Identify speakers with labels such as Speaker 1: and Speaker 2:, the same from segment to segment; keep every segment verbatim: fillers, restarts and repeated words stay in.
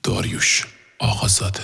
Speaker 1: داریوش آقازاده.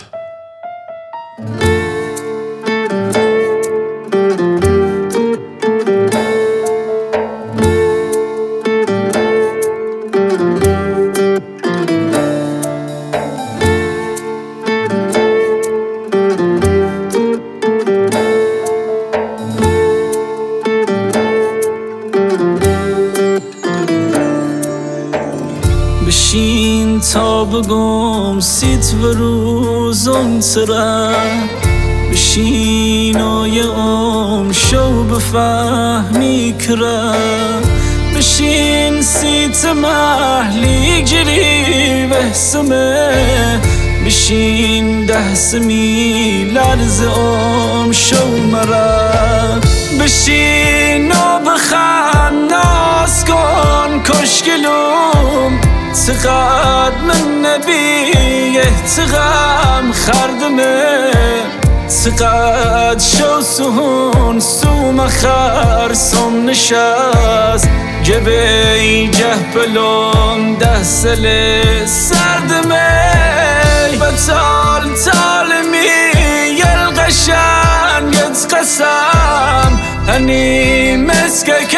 Speaker 2: بشین تا بگم سیت و روزم تره، بشین و یه ام شو بفهمی کره، بشین سیت محلی جری بحسمه، بشین ده سمی لرز ام شو مره، بشین و بخند ناز کن کشکلوم، چقدر من نبی احتقام خردمه، چقدر شو سهون سوم خرسم نشست، جبی جهبلون ده سل سردمه، بطال تالمی یلقشن يتقسم، هني مسكك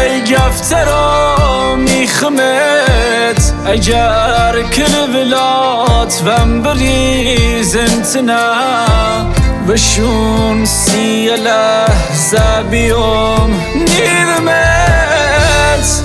Speaker 2: يفترو ميخمت، اجار كل بلاد فنبريز انتنا، بشون سيله زابيوم نيذمت.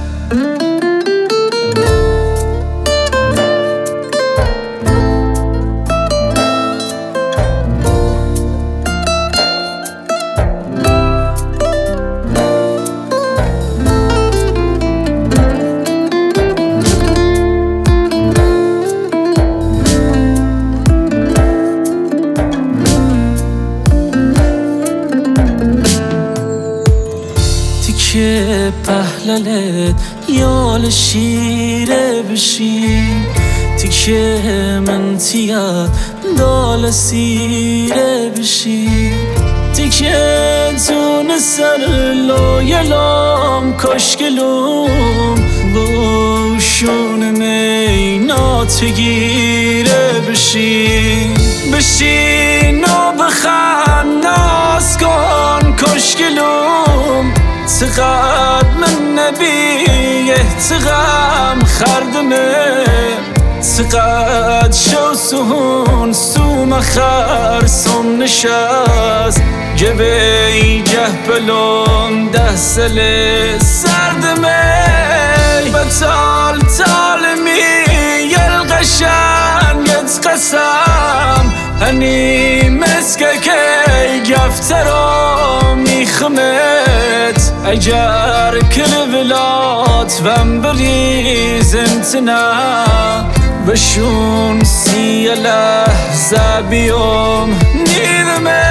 Speaker 2: که پهللت یال شیره بشین، تیکه من تیاد دال سیره بشین، تیکه تون سر لایلام کشکلوم، بوشون مینات گیره بشین، بشین و بخند ناز کن کشکلوم، چقدر من نبی احتقام خردمه، چقدر شو سهون سوم خرسم نشست، جبی جهبلون ده سل سردمه، بطال تالمی یلقشن يتقسم، هني مسكك يفترو ميخمت، اجار كل بلاد فنبريز انتنا، بشون سيله زابيوم نيذمت.